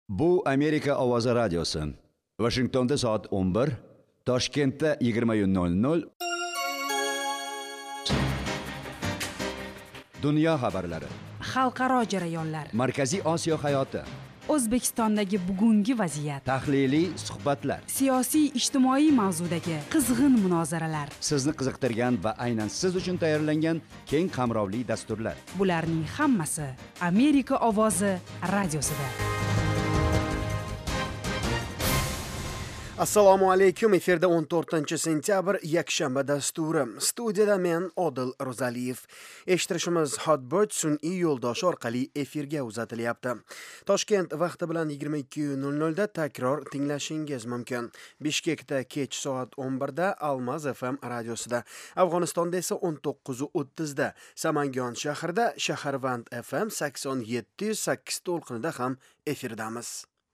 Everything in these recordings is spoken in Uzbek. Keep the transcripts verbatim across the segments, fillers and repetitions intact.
Bu Amerika Ovozi radiosi. Washingtonda soat o'n bir, Toshkentda yigirma nol nol. Dunyo xabarlari. Xalqaro jarayonlar. Markaziy Osiyo hayoti. O'zbekistondagi bugungi vaziyat. Tahliliy suhbatlar. Siyosiy ijtimoiy mavzudagi qizg'in munozaralar. Sizni qiziqtirgan va aynan siz uchun tayyorlangan keng qamrovli dasturlar. Bularning hammasi Amerika Ovozi radiosida. Assalomu alaykum. Efirda o'n to'rtinchi sentyabr yakshanba dasturi. Studiyada men Odil Ro'zaliyev. Eshittirishimiz Hotbird sun'iy yo'ldoshi orqali efirga uzatilyapti. Toshkent vaqti bilan yigirma ikki nol nol da takror tinglashingiz mumkin. Bishkekda kech soat o'n bir da Almaz F M radiosida. Afg'onistonda esa o'n to'qqiz o'ttiz da. Samangon shahrida Shaharvand F M sakson yetti sakkiz to'lqinida ham efirdamiz.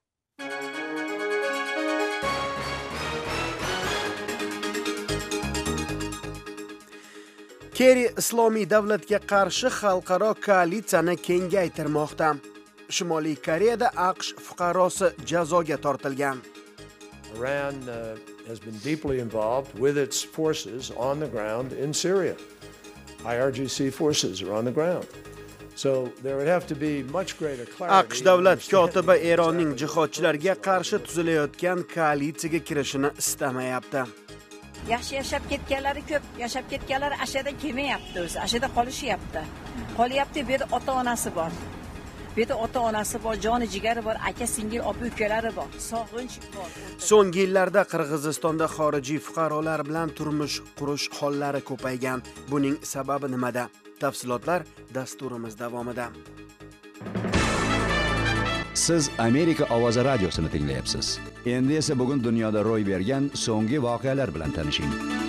Kerry Islomiy davlatga qarshi xalqaro koalitsiyani kengaytirmoqda. Shimoliy Koreyada AQSh fuqarosi jazoga tortilgan. Iran uh, has been deeply involved with its forces on the ground in Syria. I R G C forces are on the ground. So there would have to be much greater clarity. AQSh davlat kotibi Eronning jihodchilarga qarshi tuzilayotgan koalitsiyaga kirishini istamayapti. Yaxshi yashab ketganlari ko'p, yashab ketganlar ashada kelmayapti o'zi, ashada qolishyapti. Qolyapti, bu yerda ota-onasi bor. Bu yerda ota-onasi bor, joni jigari bor, aka-singil, opa-ukalari bor, sog'inch bor. So'nggi yillarda Qirg'izistonda xorijiy fuqarolar bilan turmush qurish hollari ko'paygan. Buning sababi nimada? Tafsilotlar dasturimiz davomida. Siz Amerika Ovozi radiosini tinglayapsiz. Endi esa bugun dunyoda ro'y bergan so'nggi voqealar bilan tanishing.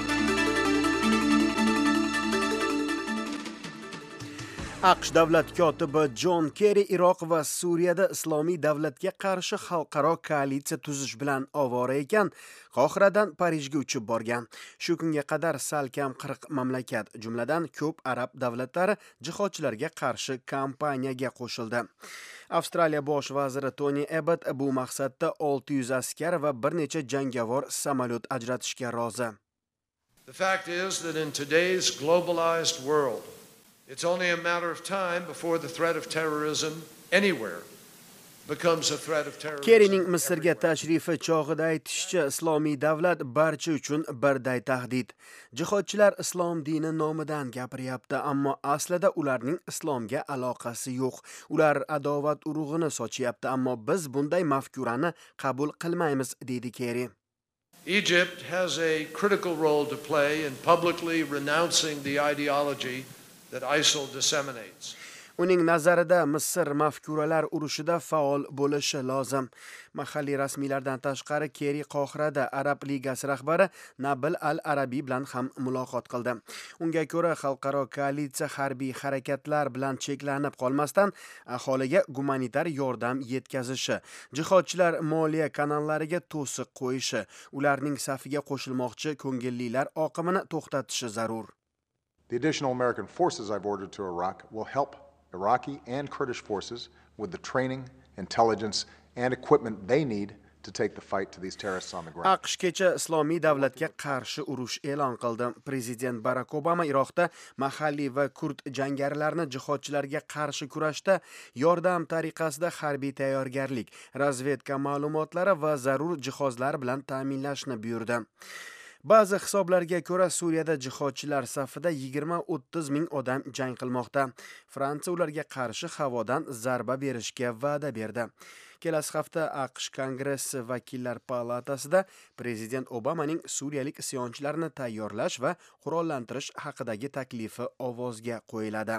AQSh davlat kotibi John Kerry Iroq va Suriyada islomiy davlatga qarshi xalqaro koalitsiya tuzish bilan ovora ekan, Qohiradan Parijga uchib borgan. Shu kunga qadar salkam qirq mamlakat, jumladan ko'p arab davlatlari jihodchilarga qarshi kampaniyaga qo'shildi. Avstraliya bosh vaziri Tony Abbott bu maqsadda olti yuz askar va bir necha jangovar samolyot ajratishga rozi. The fact is that in today's globalized world, it's only a matter of time before the threat of terrorism anywhere becomes a threat of terrorism. Kerryning Misrga tashrifi chog'ida aytishicha, islomiy davlat barcha uchun birday tahdid. Jihodchilar islom dini nomidan gapiryapti, ammo aslida ularning islomga aloqasi yo'q. Ular adovat urug'ini sochyapti, ammo biz bunday mafkurani qabul qilmaymiz, dedi Kerry. Egypt has a critical role to play in publicly renouncing the ideology that ISIL disseminates. Uning nazarida Misr mafkuralar urushida faol bo'lishi lozim. Mahalliy rasmiylardan tashqari Kerry Qohirada Arab ligasi rahbari Nabil al-Arabiy bilan ham muloqot qildi. Unga ko'ra, xalqaro koalitsiya harbiy harakatlar bilan cheklanib qolmasdan aholiga gumanitar yordam yetkazishi, jihodchilar moliya kanallariga to'siq qo'yishi, ularning safiga qo'shilmoqchi ko'ngillilar oqimini to'xtatishi zarur. The additional American forces I've ordered to Iraq will help Iraqi and Kurdish forces with the training, intelligence, and equipment they need to take the fight to these terrorists on the ground. AQSh kecha islomiy davlatga qarshi urush e'lon qildi. Prezident Barack Obama Iroqda mahalliy va kurd jangarilarni jihodchilarga qarshi kurashda yordam tariqasida harbiy tayyorgarlik, razvedka ma'lumotlari va zarur jihozlar bilan ta'minlashni buyurdi. Ba'zi hisoblarga ko'ra, Suriyada jihodchilar safida yigirma o'ttiz ming odam jang qilmoqda. Fransiya ularga qarshi havodan zarba berishga va'da berdi. Kelasi hafta AQSh Kongressi vakillar palatasida prezident Obamaning suriyalik isyonchilarni tayyorlash va qurollantirish haqidagi taklifi ovozga qo'yiladi.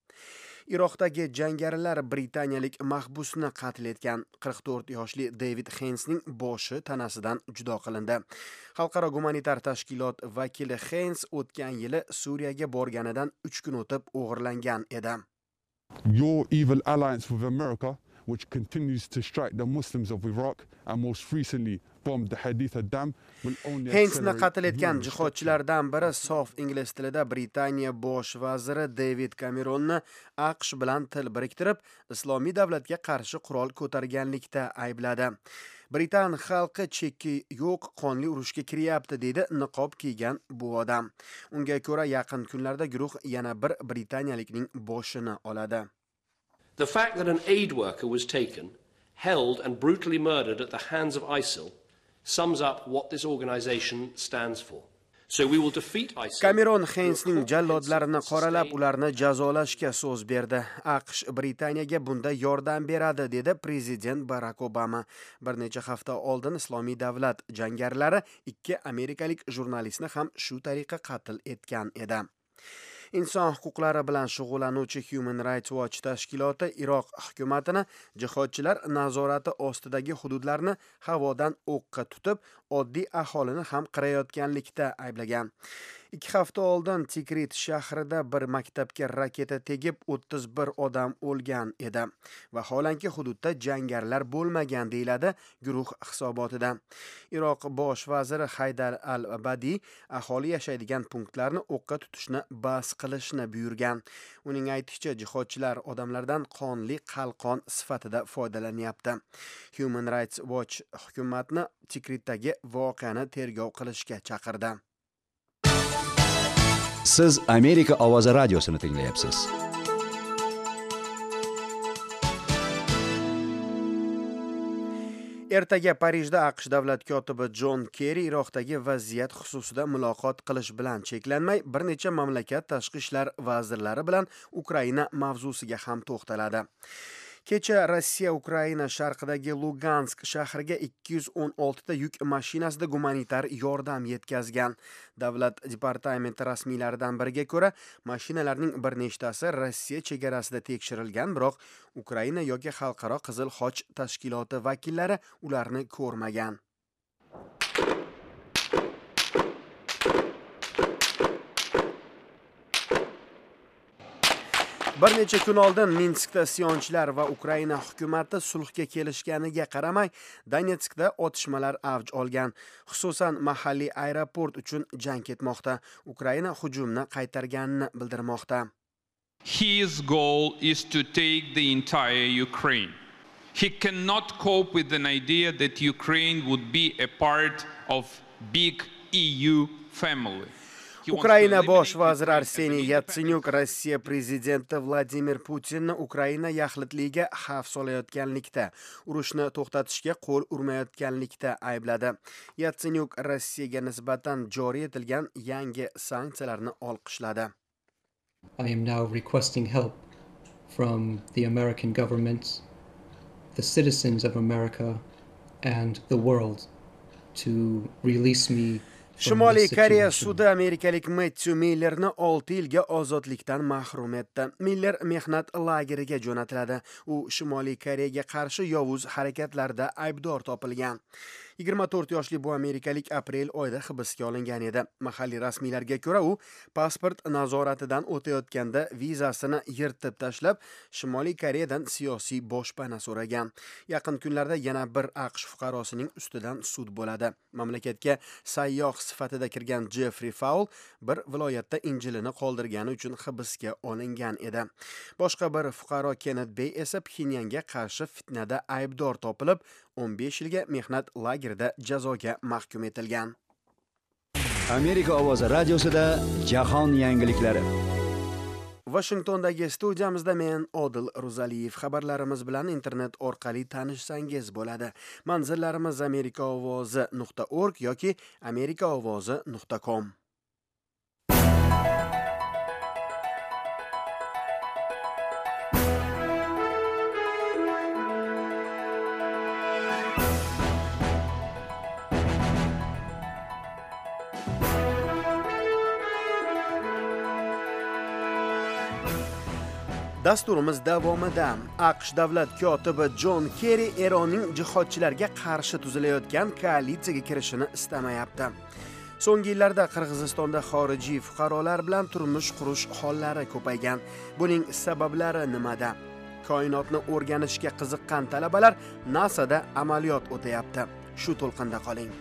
Iroqdagi jangarilar britaniyalik mahbusni qatl etgan. qirq to'rt yoshli David Hainesning boshi tanasidan judo qilindi. Xalqaro gumanitar tashkilot vakili Haines o'tgan yili Suriyaga borganidan uch kun o'tib o'g'irlangan edi. Your evil alliance with America which continues to strike the Muslims of Iraq and most recently bombed the Haditha Dam, will only Heynsni accelerate qatl etgan human jihodchilardan biri sof ingliz tilida Britaniya bosh vaziri David Cameronni AQSh bilan til biriktirib, Islomiy davlatga qarshi qurol ko'targanlikda aybladi. Britan xalqi chekki yo'q qonli urushga kiryapti dedi niqob kiygan bu odam. Unga ko'ra yaqin kunlarda guruh yana bir britaniyalikning boshini oladi. The fact that an aid worker was taken, held and brutally murdered at the hands of ISIL sums up what this organization stands for. So we will defeat ISIL. Cameron Heynsning jallodlarini qoralab, ularni jazolashga so'z berdi. AQSh Britaniyaga bunda yordam beradi, dedi prezident Barack Obama. Bir necha hafta oldin Islomiy davlat jangarilari ikki amerikalik jurnalistni ham shu tariqa qatl etgan edi. Inson huquqlari bilan shug'ullanuvchi Human Rights Watch tashkiloti Iroq hukumatini jihodchilar nazorati ostidagi hududlarni havodan o'qqa tutib, oddiy aholini ham qirayotganlikda ayblagan. Ikki hafta oldin Tikrit shahrida bir maktabga raketa tegib o'ttiz bir odam o'lgan edi. Vaholanki hududda jangarilar bo'lmagan deyiladi guruh hisobotida. Iroq bosh vaziri Haydar al-Abadi aholi yashaydigan punktlarni o'qqa tutishni bas qilishni buyurgan. Uning aytishicha, jihodchilar odamlardan qonli qalqon sifatida foydalanyapti. Human Rights Watch hukumatni Tikritdagi voqeani tergov qilishga chaqirdi. Siz Amerika ovozi radiosini tinglayapsiz. Ertaga Parijda AQSh davlat kotibi John Kerry Iroqdagi vaziyat xususida muloqot qilish bilan cheklanmay, bir necha mamlakat tashqi ishlar vazirlari bilan Ukraina mavzusiga ham to'xtaladi. Kecha Rossiya Ukraina sharqidagi Lugansk shahriga ikki yuz o'n olti ta yuk mashinasida gumanitar yordam yetkazgan. Davlat departamenti rasmiylaridan biriga ko'ra, mashinalarning bir nechtasi Rossiya chegarasida tekshirilgan, biroq Ukraina yoki Xalqaro Qizil Xoch tashkiloti vakillari ularni ko'rmagan. Bir necha kun oldin Minskda isyonchilar va Ukraina hukumati sulhga kelishganiga qaramay, Donetskda otishmalar avj olgan. Xususan, mahalliy aeroport uchun jang ketmoqda. Ukraina hujumni qaytarganini bildirmoqda. His goal is to take the entire Ukraine. He cannot cope with an idea that Ukraine would be a part of big E U family. Ukraina bosh vaziri Arseniy Yatsenyuk Rossiya prezidenti Vladimir Putinni Ukraina yaxlitligiga xavf solayotganlikda, urushni to'xtatishga qo'l urmayotganlikda aybladi. Yatsenyuk Rossiyaga nisbatan joriy etilgan yangi sanksiyalarni olqishladi. I am now requesting help from the American government, the citizens of America and the world to release me. Shimoliy Koreya sudi amerikalik Matthew Millerni olti yilga ozodlikdan mahrum etdi. Miller mehnat lageriga jo'natiladi. U Shimoliy Koreyaga qarshi yovuz harakatlarda aybdor topilgan. yigirma to'rt yoshli bu amerikalik aprel oyida hibsga olingan edi. Mahalliy rasmiylarga ko'ra, u pasport nazoratidan o'tayotganda vizasini yirtib tashlab, Shimoliy Koreyadan siyosiy boshpana so'ragan. Yaqin kunlarda yana bir AQSh fuqarosining ustidan sud bo'ladi. Mamlakatga sayyoh sifatida kirgan Jeffrey Faul bir viloyatda Injilini qoldirgani uchun hibsga olingan edi. Boshqa bir fuqaro Kenneth Bay esa Pxenyanga qarshi fitnada aybdor topilib, o'n besh yilga mehnat lagerida jazoga mahkum etilgan. Amerika ovozi radiosida jahon yangiliklari. Washingtondagi studiyamizda men Odil Ruzaliyev. Xabarlarimiz bilan internet orqali tanishsangiz bo'ladi. Manzillarimiz amerika ovozi nuqta org yoki amerika ovozi nuqta com. Dasturimiz davomida AQSh davlat kotibi John Kerry Eronning jihodchilarga qarshi tuzilayotgan koalitsiyaga kirishini istamayapti. So'nggi yillarda Qirg'izistonda xorijiy fuqarolar bilan turmush qurish hollari ko'paygan. Buning sabablari nimada? koinotni o'rganishga qiziqqan talabalar NASAda amaliyot o'tayapti. Shu to'lqinda qoling.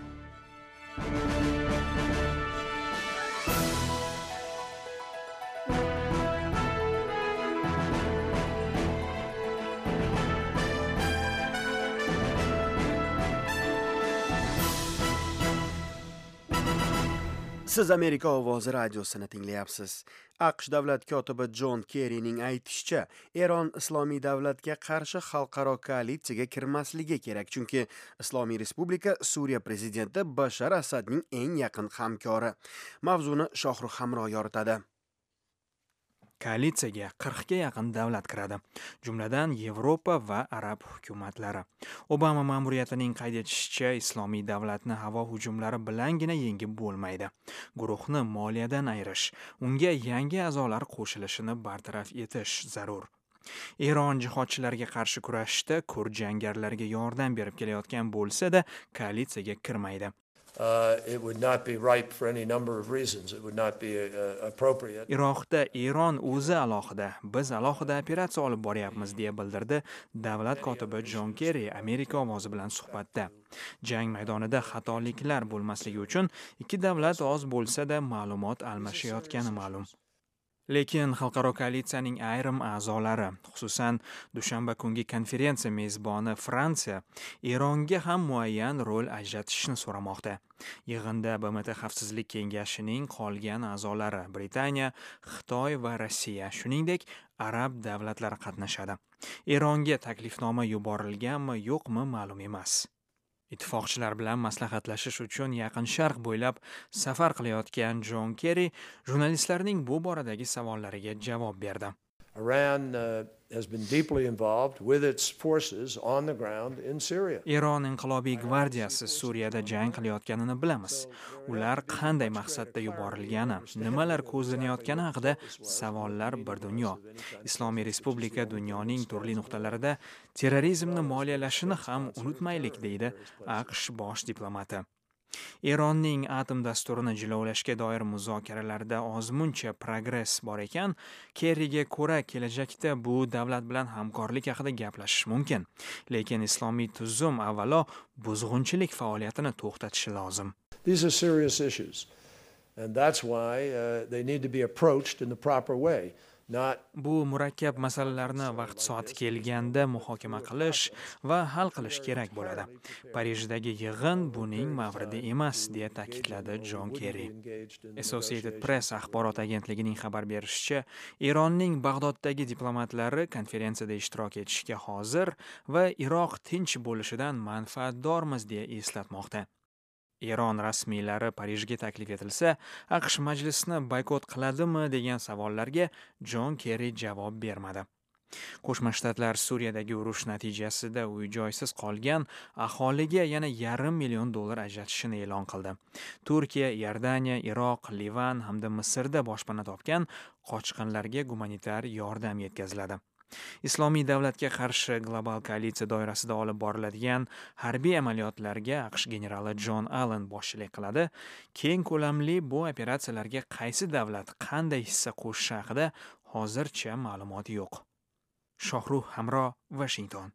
Siz Amerika ovozi radiosini tinglayapsiz. AQSh davlat kotibi Jon Kerrining aytishicha, Eron Islomiy davlatga qarshi xalqaro koalitsiyaga kirmasligi kerak, chunki Islomiy Respublika Suriya prezidenti Bashar Asadning eng yaqin hamkori. Mavzuni Shohrux Hamro yoritadi. Koalitsiyaga qirqga yaqin davlat kiradi, jumladan Yevropa va arab hukumatlari. Obama ma'muriyatining qayd etishicha, Islomiy davlatni havo hujumlari bilangina yengib bo'lmaydi. Guruhni moliyadan ayirish, unga yangi a'zolar qo'shilishini bartaraf etish zarur. Eron jihodchilarga qarshi kurashishda kurd jangarilarga yordam berib kelayotgan bo'lsa-da, koalitsiyaga kirmaydi. Uh, it would not be right for any number of reasons. It would not be uh, appropriate. Iroqda Eron o'zi alohida, biz alohida operatsiya olib boryapmiz deya bildirdi davlat kotibi Jon Kerri Amerika ovozi bilan suhbatda. Jang maydonida xatoliklar bo'lmasligi uchun ikki davlat oz bo'lsa-da ma'lumot almashayotgani ma'lum. Lekin xalqaro koalitsiyaning ayrim a'zolari, xususan dushanba kungi konferensiya mezboni Fransiya, Eronga ham muayyan rol ajratishni so'ramoqda. Yig'inda B M T Xavfsizlik kengashining qolgan a'zolari Britaniya, Xitoy va Rossiya, shuningdek arab davlatlari qatnashadi. Eronga taklifnoma yuborilganmi, yo'qmi ma'lum emas. Ittifoqchilar bilan maslahatlashish uchun Yaqin Sharq bo'ylab safar qilayotgan Jon Kerri jurnalistlarning bu boradagi savollariga javob berdi. Iran uh, has been deeply involved with its forces on the ground in Syria. Eron inqilobiy gvardiyasi Suriyada jang qilayotganini bilamiz. Ular qanday maqsadda yuborilgani, nimalar ko'zlanayotgani haqida savollar bir dunyo. Islomiy Respublika dunyoning turli nuqtalarida terrorizmni moliyalashini ham unutmaylik, deydi AQSh bosh diplomati. Eronning atom dasturini jilovlashga doir muzokaralarda ozmuncha progress bor ekan, Kerriga ko'ra kelajakda bu davlat bilan hamkorlik haqida gaplashish mumkin. Lekin islomiy tuzum avvalo buzg'unchilik faoliyatini to'xtatishi lozim. These are serious issues, and that's why uh, they need to be approached in the proper way. Not Bu murakkab masalalarni vaqt soati kelganda muhokama qilish va hal qilish kerak bo'ladi. Parijdagi yig'in buning mavridi emas, deya ta'kidladi Jon Kerri. Associated Press axborot agentligining xabar berishicha, Eronning Bag'doddagi diplomatlari konferensiyada ishtirok etishga hozir va Iroq tinch bo'lishidan manfaatdormiz deya eslatmoqda. Eron rasmiylari Parijga taklif etilsa, AQSh majlisni boykot qiladimi degan savollarga Jon Kerri javob bermadi. Qo'shma Shtatlar Suriyadagi urush natijasida uy-joysiz qolgan aholiga yana yarim million dollar ajratishini e'lon qildi. Turkiya, Iordaniya, Iroq, Livan hamda Misrda boshpana topgan qochqinlarga gumanitar yordam yetkaziladi. Islomiy davlatga qarshi global koalitsiya doirasida olib boriladigan harbiy amaliyotlarga AQSh generali Jon Allen boshchilik qiladi. Keng ko'lamli bu operatsiyalarga qaysi davlat qanday hissa qo'shishi haqida hozircha ma'lumot yo'q. Shohrux Hamro, Washington.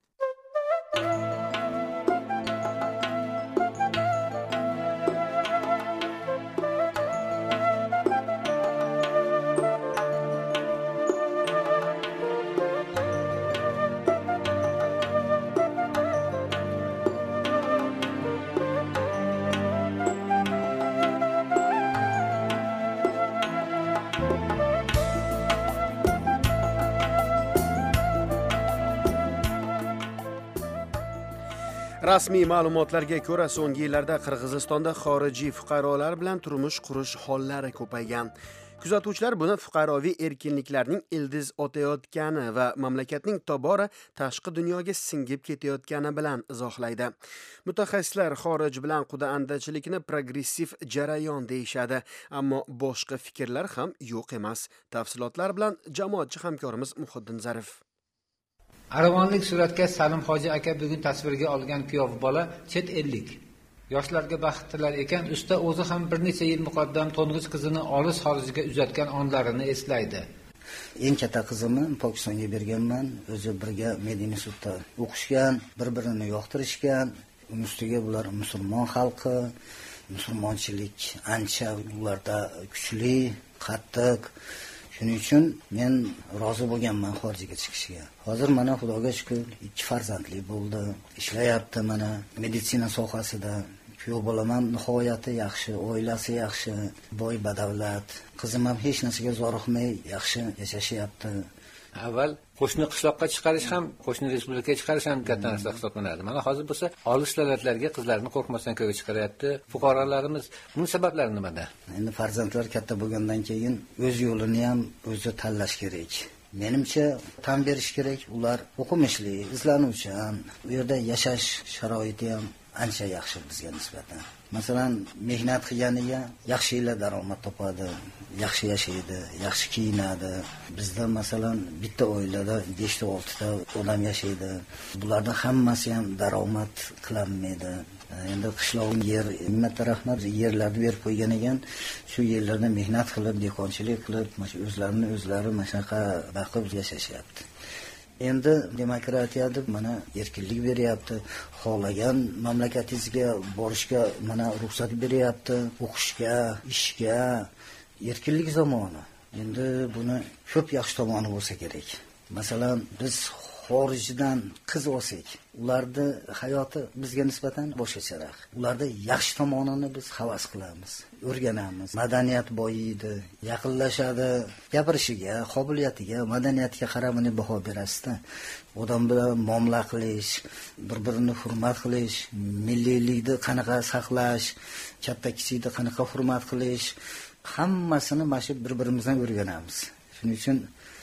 Rasmiy ma'lumotlarga ko'ra, so'nggi yillarda Qirg'izistonda xorijiy fuqarolar bilan turmush qurish hollari ko'paygan. Kuzatuvchilar buni fuqaroviy erkinliklarning ildiz otayotgani va mamlakatning tobora tashqi dunyoga singib ketayotgani bilan izohlaydi. Mutaxassislar xorij bilan quda-andachilikni progressiv jarayon deyishadi, ammo boshqa fikrlar ham yo'q emas. Tafsilotlar bilan jamoatchi hamkorimiz Muhiddin Zarif. Arvonlik suratkash Salim Hoji aka bugun tasvirga olgan kuyov bola chet ellik. Yoshlarga baxt tilar ekan, usta o'zi ham bir necha yil muqaddam to'ng'ich qizini olis xorijga uzatgan onlarini eslaydi. Eng katta qizimni Pokistonga berganman. O'zi birga Medinasutda o'qishgan, bir-birini yoqtirishgan. Ustiga bular musulmon xalqi, musulmonchilik ancha ularda kuchli, qattiq. Shuning uchun men rozi bo'lganman xorijga chiqishga. Hozir mana Xudoga shukr, ikki farzandli bo'ldi. Ishlayapti mana meditsina sohasida. Kuyov bolam ham nihoyatda yaxshi, oilasi yaxshi, boy badavlat. Qizim ham hech narsaga zoriqmay yaxshi yashashyapti. Avval qo'shni qishloqqa chiqarish ham, qo'shni respublikaga chiqarish ham katta narsa hisoblanadi. Mana hozir bo'lsa, olis davlatlarga qizlarni qo'rqmasdan ko'yga chiqaryapti. Fuqarolarimiz buning sabablari nimada? Endi farzandlar katta bo'lgandan keyin o'z yo'lini ham o'zi tanlash kerak. Menimcha tan berish kerak. Ular o'qimishli, izlanuvchan, u yerda yashash sharoiti ham ancha yaxshi bizga nisbatan. Masalan, mehnat qilganiga yaxshi yil daromad topadi, yaxshi yashaydi, yaxshi kiyinadi. Bizda masalan bitta oilada besh ta olti ta odam yashaydi. Bularning hammasi ham daromad qilinmaydi. Endi qishloqning yer, nimata rahmat yerlarni berib qo'ygan ekan, shu yerlarda mehnat qilib, dehqonchilik qilib, mana shu o'zlarini o'zlari mana shunaqa baqib yashashyapti. Endi demokratiya deb mana erkinlik beryapti, xohlagan mamlakatingizga borishga mana ruxsat beryapti, o'qishga, ishga, erkinlik zamoni. Endi buni ko'p yaxshi tomoni bo'lsa kerak. Masalan, biz xorijdan qiz olsak, ularning hayoti bizga nisbatan boshqacharoq. Ularda yaxshi tomonini biz havas qilamiz, o'rganamiz. Madaniyat boyiydi, yaqinlashadi, gapirishiga, qobiliyatiga, madaniyatiga qarab uni baho berasizda. Odam bilan muomala qilish, bir-birini hurmat qilish, milliylikni qanaqa saqlash, katta kichikni qanaqa hurmat qilish, hammasini mana shu bir-birimizdan o'rganamiz. Shuning uchun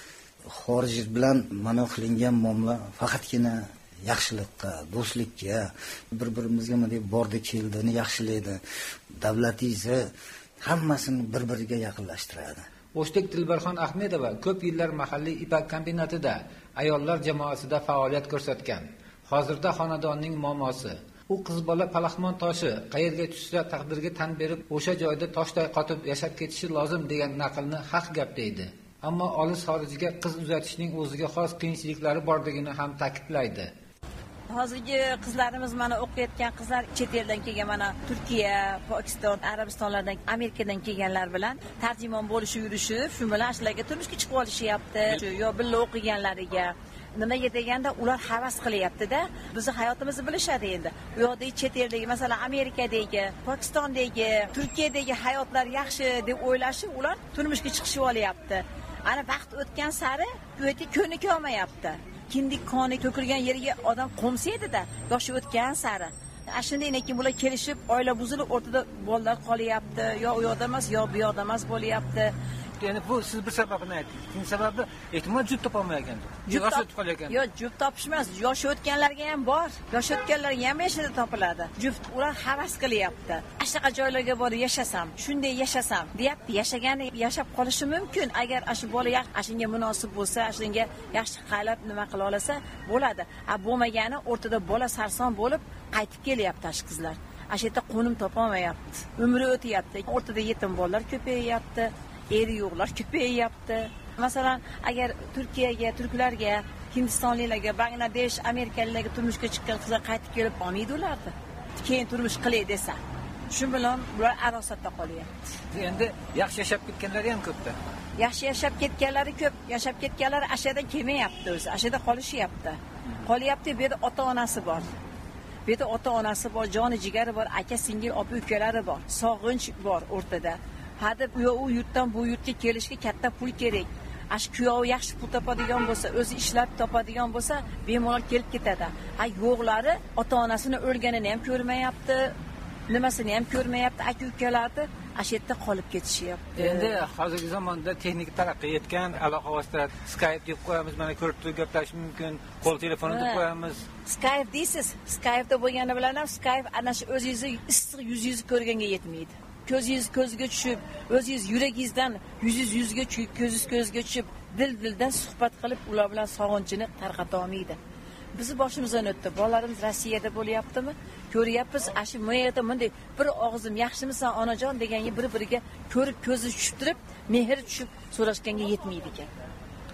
xorij bilan mana qilingan muomala faqatgina yaxshilikqa, do'stlikka, bir-birimizga mana deb bordi keldini yaxshilaydi. Davlatingizni hammasini bir-biriga yaqinlashtiradi. O'shdek Dilbarxon Ahmedova ko'p yillar mahalliy ipak kombinatida ayollar jamoasida faoliyat ko'rsatgan. Hozirda xonadonning momosi. U qiz bola palaxmon toshi qayerga tushsa taqdirga tan berib, o'sha joyda toshday qotib yashab ketishi lozim degan naqlni haq gap deydi. Ammo olis xorijga qiz uzatishning o'ziga xos qiyinchiliklari borligini ham ta'kidlaydi. Hozirgi qizlarimiz mana o'qiyotgan qizlar chet eldan kelgan, mana Turkiya, Pokiston, Arabistonlardan, Amerikadan kelganlar bilan tarjimon bo'lishi yurishi, shu bilan ashlarga turmushga chiqib olishyapti. Yo birga o'qiganlariga nimaga deganda ular havas qilyapti-da, bizning hayotimizni bilishadi endi. U yoqdagi chet eldagi, masalan, Amerikadagi, Pokistondagi, Turkiyadagi hayotlar yaxshi deb o'ylashi, ular turmushga chiqishib olyapti. Ana vaqt o'tgan sari bu yerda ko'nika olmayapti. Kindik qoni to'kilgan yerga odam qo'msaydi-da, yoshi o'tgan sari. Ashundan keyin bular kelishib, oila buzilib, o'rtada bolalar qolyapti, yo u yoqda emas, yo bu yoqda emas bo'lyapti. Yani bu siz bir sababini aytdingiz. Ikkinchi sababi ehtimol juft topolmagan. Yoshi o'tib qolgan. Yo, juft topish emas, yoshi o'tganlarga ham bor. Yoshi o'tganlarga ham yashada topiladi. Juft ular havas qilyapti. Ashtaqa joylarga borib yashasam, shunday yashasam, deyapti. Yashagani yashab qolishi mumkin. Agar ash bola ashunga munosib bo'lsa, ashunga yaxshi qaylab nima qila olsa, bo'ladi. A bo'lmagani o'rtada bola sarson bo'lib qaytib kelyapti ash qizlar. Ash yerda qo'nim topolmayapti. Umri o'tyapti. O'rtada yetim bolalar ko'payyapti. Eri yo'qlar ko'payyapti. Masalan, agar Turkiyaga, turklarga, Hindistonliklarga, Bangladesh, Amerikaliklarga turmushga chiqqan qizlar qaytib kelib olmaydi ularni. Keyin turmush qilay desa, shu bilan ular arosatda qolyapti. Endi yaxshi yashab ketganlar ham ko'pda. Yaxshi yashab ketganlari ko'p, yashab ketganlar ashada kelmayapti o'zi, ashada qolishyapti. Qolyapti, bu yerda ota-onasi bor. Bu yerda ota-onasi bor, joni jigari bor, aka singil, opa ukalari bor, sog'inch bor o'rtada. Hadi u yurtdan bu yurtga kelishga katta pul kerak. Ash kuyovi yaxshi pul topadigan bo'lsa, o'zi ishlab topadigan bo'lsa, bemalol kelib ketadi. Ha, yo'qlari ota-onasini o'lganini ham ko'rmayapti, nimasini ham ko'rmayapti, aka-ukalarni ash yerda qolib ketishyapti. Endi hozirgi zamonda texnik taraqqiy etgan, aloqa vositasi Skype deb qo'yamiz, mana ko'rib turib gaplashish mumkin, qo'l telefoni deb qo'yamiz. Skype deysiz, Skype'da bo'lgani bilan ham Skype ana shu o'zingizni issiq yuzingizni ko'rganga yetmaydi. Ko'zingiz ko'zga tushib, o'zingiz yuragingizdan yuzingiz yuzga tushib, ko'zingiz ko'zga tushib, dil-dildan suhbat qilib, ular bilan sog'inchini tarqata olmaydi. Bizni boshimizdan o'tdi. Bolalarimiz Rossiyada bo'lyaptimi? Ko'ryapmiz, ashi mo'yada bunday bir og'zim yaxshimisan onajon deganga bir-biriga ko'rib ko'zi tushib turib, mehr tushib so'rashganga yetmaydi ekan.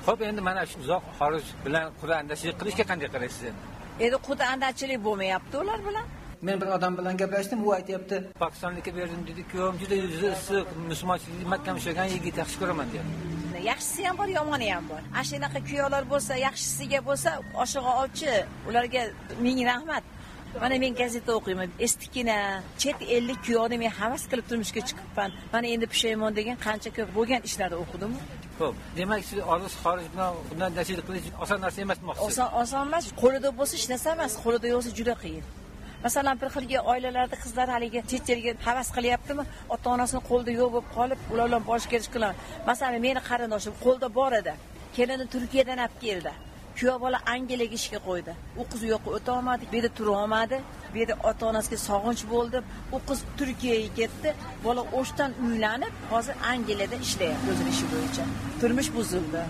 Xo'p, endi mana shu uzoq xorij bilan qur'andachilik qilishga qanday qaraysiz endi? Endi qur'andachilik bo'lmayapti ular bilan. Men bir odam bilan gaplashdim, u aytayapti, Pokistonlikka berdim dedi-ku, juda yuzi issiq, musulmonchilik mahkam ushlagan yigit yaxshi ko'raman deyapti. Yaxshisi ham bor, yomoni ham bor. Ana shunaqa kuyovlar bo'lsa, yaxshisiga bo'lsa, oshig'i olchi, ularga ming rahmat. Mana men gazeta o'qiyman. Estikina chet ellik kuyovni men havas qilib turmushga chiqibman. Mana endi pushaymon degan qancha ko'p bo'lgan ishlarni o'qidim. Xo'p, demak, siz orzu xorij bilan bundan nasib qilish oson narsa emas demoqchisiz. Oson, oson emas. Qo'lida bo'lsa hech narsa emas, qo'lida yo'qsa juda qiyin. Masalan, bir xilga oilalarda qizlar haligi chet elga havas qilyaptimi, ota-onasining qo'lida yo'q bo'lib qolib, ular bilan bosh kelish qilaman. Masalan, meni qarindoshim qo'lda bor edi. Kelini Turkiyadan olib keldi. Kuyov bola Angliyaga ishga qo'ydi. U qiz u yoqqa o'ta olmadi, bu yerda tura olmadi. Bu yerda ota-onasiga sog'inch bo'ldi. U qiz Turkiyaga ketdi. Bola o'shdan uylanib, hozir Angliyada ishlayapti o'zining ishi bo'yicha. Turmush buzildi.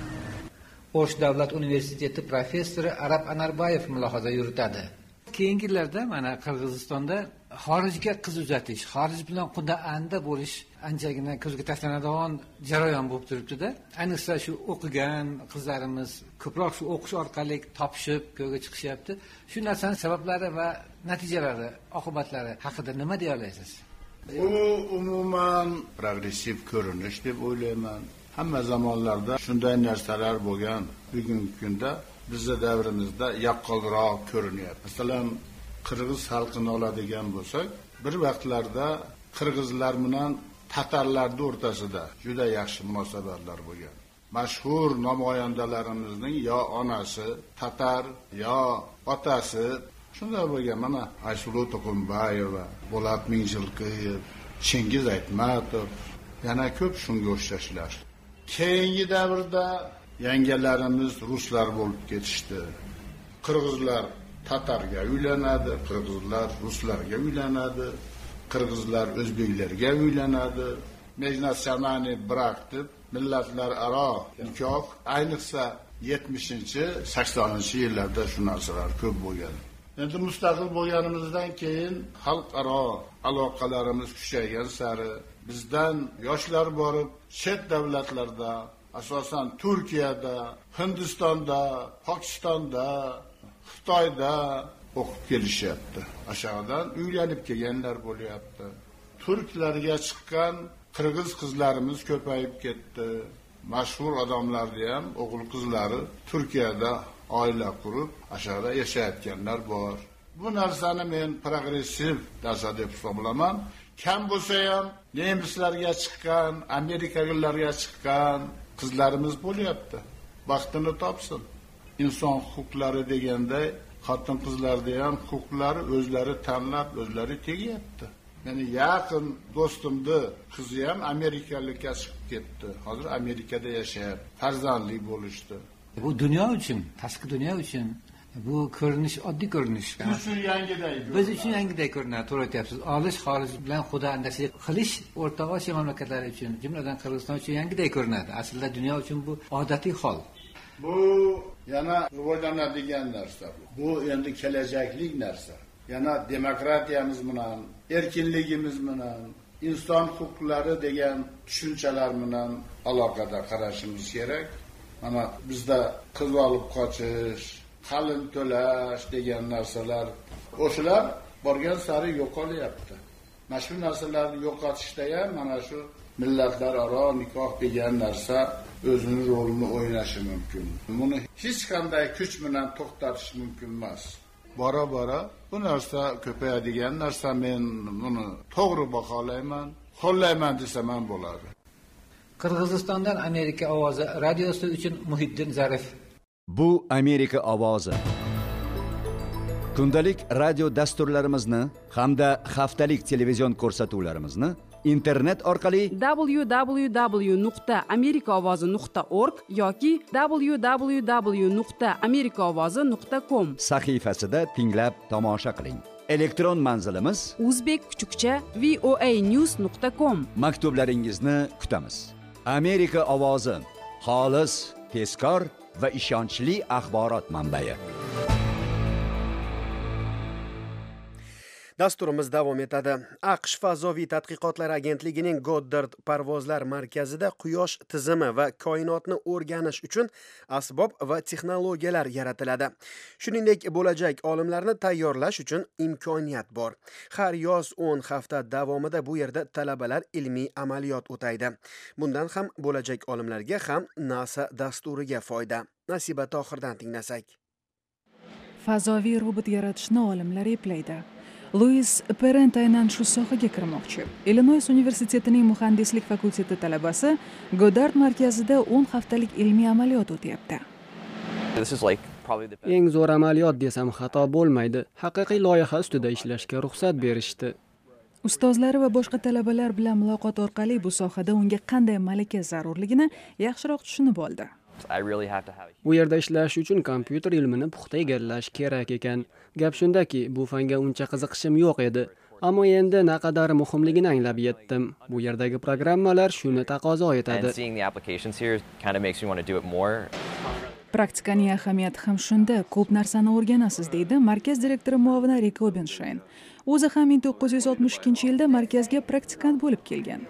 O'sh davlat universiteti professori Arab Anarbayev mulohaza yuritadi. Keyingi yillarda mana Qirg'izistonda xorijga qiz uzatish, xorij bilan quda-anda bo'lish anchagina ko'zga tashlanadigan jarayon bo'lib turibdi-da. Ayniqsa shu o'qigan qizlarimiz ko'proq shu o'qish orqali topishib, ko'rga chiqishyapti. Shu narsaning sabablari va natijalari, oqibatlari haqida nima deya olasiz? Bu umuman progressiv ko'rinish deb o'ylayman. Hamma zamonlarda shunday narsalar bo'lgan. Bugungi kunda bizning davrimizda yaqqolroq ko'rinyapti. Masalan, qirg'iz xalqini oladigan bo'lsak, bir vaqtlarda qirg'izlar bilan tatarlarning o'rtasida juda yaxshi munosabatlar bo'lgan. Mashhur namoyandalarimizning yo onasi tatar, yo otasi shunday bo'lgan. Mana Aysulu To'qimbayeva, Bolat Ming'jilqiyev, Chingiz Aytmatov, yana ko'p shunga o'xshashlar. Keyingi davrda yangalarimiz ruslar bo'lib ketishdi. Qirg'izlar tatarga uylanadi, qirg'izlar ruslarga uylanadi, qirg'izlar o'zbeklarga uylanadi. Mejnat-shamani brak deb millatlararo nikoh, ayniqsa yetmishinchi, saksoninchi yillarda shu narsalar ko'p bo'lgan. Endi mustaqil bo'lganimizdan keyin xalqaro aloqalarimiz kuchaygan sari bizdan yoshlar borib chet davlatlarda, asosan Turkiyada, Hindistonda, Pokistonda, Xitoyda o'qib kelishyapti. Aşağıdan uylanib kelganlar bo'lyapti. Turklarga chiqqan qirg'iz qizlarimiz ko'payib ketdi. Mashhur odamlarni ham o'g'il qizlari Turkiyada oila qurib, aşağıda yashayotganlar bor. Bu narsani men progressiv narsa deb hisoblayman. Kam bo'lsa ham nemislarga chiqqan, amerikaliklarga chiqqan qizlarimiz bo'lyapti. Vaqtini topsin. İnson huquqlari deganda xotin qizlarda ham huquqlari o'zlari tanlab, o'zlari tegyapti. Meni yaqin do'stimni qizi ham amerikalikka chiqib ketdi. Hozir Amerikada yashayapti. Farzandli bo'lishdi. Bu dunyo uchun, tashqi dunyo uchun bu ko'rinish oddiy ko'rinish. Biz uchun yangiday. Biz uchun yangiday ko'rinadi, to'g'ri aytyapsiz. Olish, xorij bilan xudo-andasilik qilish O'rta Osiyo mamlakatlari uchun, jumladan Qirg'iziston uchun yangiday ko'rinadi. Aslida dunyo uchun bu odatiy hol. Bu yana rivojlanadigan narsa. Bu endi kelajaklik narsa. Yana demokratiyamiz bilan, erkinligimiz bilan, inson huquqlari degan tushunchalar bilan aloqada qarashimiz kerak. Mana bizda qiz olib qochish, qalin to'lash degan narsalar, o'shalar borgan sari yo'qolyapti. Mana shu narsalarni yo'qotishda ham mana shu millatlararo nikoh degan narsa o'zining rolini o'ynashi mumkin. Buni hech qanday kuch bilan to'xtatish mumkin emas. Bora-bora bu narsa ko'payadigan narsa, men buni to'g'ri baholayman, qo'llayman desam ham bo'ladi. Qirg'izistondan Amerika ovozi radiosi uchun Muhiddin Zarif. Bu Amerika ovozi. Kundalik radio dasturlarimizni hamda haftalik televizion ko'rsatuvlarimizni internet orqali w w w nuqta amerika ovozi nuqta org yoki w w w nuqta amerika ovozi nuqta com sahifasida tinglab tomosha qiling. Elektron manzilimiz uzbek kuchukcha voa news nuqta com. Maktublaringizni kutamiz. Amerika ovozi, xolis, tezkor va ishonchli axborot manbai. Dasturimiz davom etadi. AQSh Fazoviy tadqiqotlar agentligining Goddard parvozlar markazida quyosh tizimi va koinotni o'rganish uchun asbob va texnologiyalar yaratiladi. Shuningdek, bo'lajak olimlarni tayyorlash uchun imkoniyat bor. Har yoz o'n hafta davomida bu yerda talabalar ilmiy amaliyot o'taydi. Bundan ham bo'lajak olimlarga ham NASA dasturiga foyda. Nasiba Tohirdan tinglasak. Fazoviy robot yaratishni olimlar eplaydi. Luis Perrent aynan shu sohaga kirmoqchi. Illinois universitetining muhandislik fakulteti talabasi Goddard markazida o'n haftalik ilmiy amaliyot o'tyapti. Eng zo'r amaliyot desam xato bo'lmaydi. Haqiqiy loyiha ustida ishlashga ruxsat berishdi. Ustozlari va boshqa talabalar bilan muloqot orqali bu sohada unga qanday malaka zarurligini yaxshiroq tushunib oldi. Bu yerda ishlash uchun kompyuter ilmini puxta egallash kerak ekan. Gap shundaki, bu fanga uncha qiziqishim yo'q edi. Ammo endi naqadar muhimligini anglab yetdim. Bu yerdagi programmalar shuni taqozo etadi. Praktikaning ahamiyati ham shunda, ko'p narsani o'rganasiz, deydi markaz direktori muovini Rick Obenshayn. O'zi ham ming to'qqiz yuz oltmish ikkinchi yilda markazga praktikant bo'lib kelgan.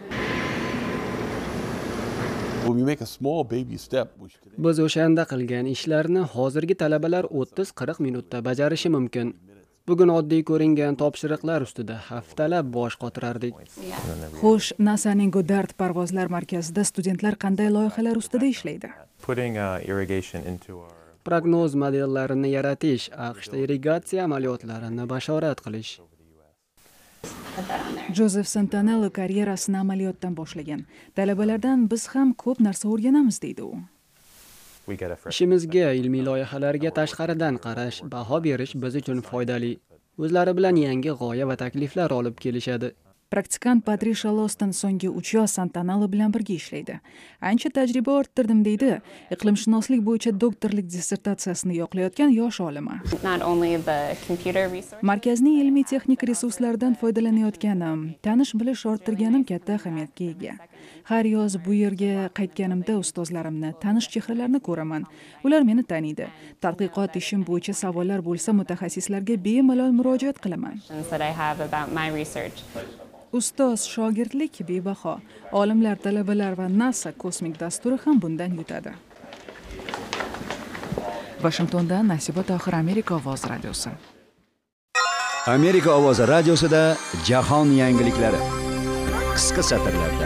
Biz o'shanda qilgan ishlarni hozirgi talabalar o'ttiz qirq minutda bajarishi mumkin. Bugun oddiy ko'ringan topshiriqlar ustida haftalab bosh qotirardik. Xo'sh, NASAning Goddard parvozlar markazida studentlar qanday loyihalar ustida ishlaydi? Prognoz modellarini yaratish, AQShda irrigatsiya amaliyotlarini bashorat qilish. Joseph Santanello karyerasini amaliyotdan boshlagan. Talabalardan biz ham ko'p narsa o'rganamiz, deydi u. Ishimizga, ilmiy loyihalarga tashqaridan qarash, baho berish biz uchun foydali. O'zlari bilan yangi g'oya va takliflar olib kelishadi. Praktikant Patricia Loston so'nggi uch yoz Santanello bilan birga ishlaydi. Ancha tajriba orttirdim, deydi iqlimshunoslik bo'yicha doktorlik dissertatsiyasini yoqlayotgan yosh olima. Markazning ilmiy texnik resurslaridan foydalanayotganim, tanish bilish orttirganim katta ahamiyatga ega. Har yoz bu yerga qaytganimda ustozlarimni, tanish chehralarni ko'raman. Ular meni taniydi. Tadqiqot ishim bo'yicha savollar bo'lsa, mutaxassislarga bemalol murojaat qilaman. Ustoz shogirdlik bebaho. Olimlar, talabalar va NASA kosmik dasturi ham bundan yutadi. Washingtondan Nasiba Tohir, Amerika ovozi radiosi. Amerika ovozi radiosida jahon yangiliklari. Qisqa satrlarda.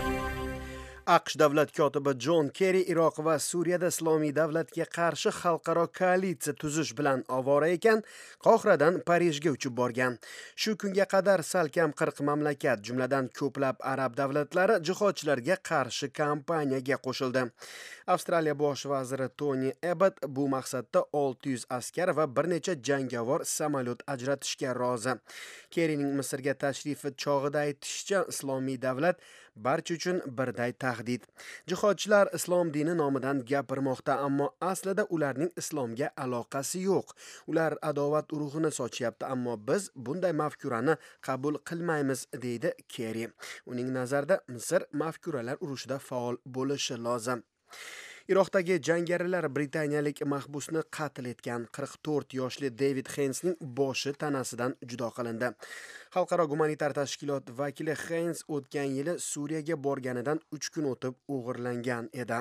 AQSh davlat kotibi Jon Kerri Iroq va Suriyada islomiy davlatga qarshi xalqaro koalitsiya tuzish bilan ovora ekan, Qohiradan Parijga uchib borgan. Shu kunga qadar salkam qirq mamlakat, jumladan ko'plab arab davlatlari jihodchilarga qarshi kampaniyaga qo'shildi. Avstraliya bosh vaziri Tony Abbott bu maqsadda olti yuz askar va bir necha jangovar samolyot ajratishga rozi. Kerrining Misrga tashrifi chog'ida aytishicha, islomiy davlat barcha uchun birday tahdid. Jihodchilar islom dini nomidan gapirmoqda, ammo aslida ularning islomga aloqasi yo'q. Ular adovat urug'ini sochyapti, ammo biz bunday mafkurani qabul qilmaymiz, deydi Kerri. Uning nazarida Misr mafkuralar urushida faol bo'lishi lozim. Iroqdagi jangarilar britaniyalik mahbusni qatl etgan. qirq to'rt yoshli David Hainsning boshi tanasidan judo qilindi. Xalqaro gumanitar tashkilot vakili Hains o'tgan yili Suriyaga borganidan uch kun o'tib o'g'irlangan edi.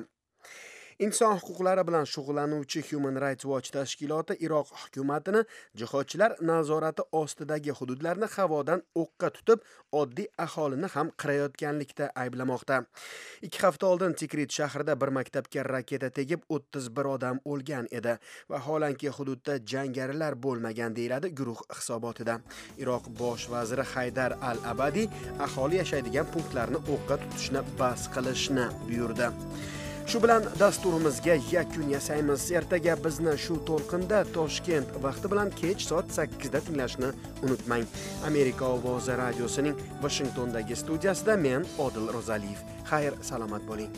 Inson huquqlari bilan shug'ullanuvchi Human Rights Watch tashkiloti Iroq hukumatini jihodchilar nazorati ostidagi hududlarni havodan o'qqa tutib, oddiy aholini ham qirayotganlikda ayblamoqda. Ikki hafta oldin Tikrit shahrida bir maktabga raketa tegib, o'ttiz bir odam o'lgan edi. Vaholanki hududda jangarilar bo'lmagan, deyiladi guruh hisobotida. Iroq bosh vaziri Haydar al-Abadi aholi yashaydigan punktlarni o'qqa tutishni bas qilishni buyurdi. Shu bilan dasturimizga yakun yasaymiz. Ertaga bizni shu to'lqinda Toshkent vaqti bilan kech soat sakkizda tinglashni unutmang. Amerika ovozi radiosining Washingtondagi studiyasida men Odil Rozaliyev. Xayr, salomat bo'ling.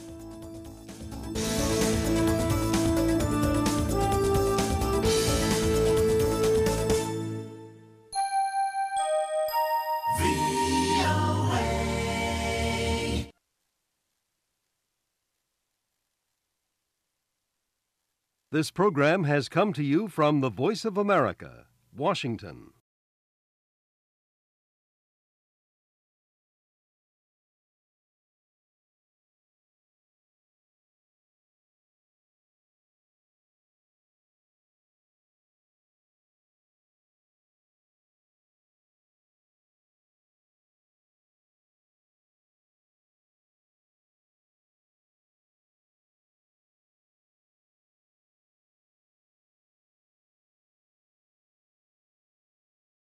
This program has come to you from the Voice of America, Washington.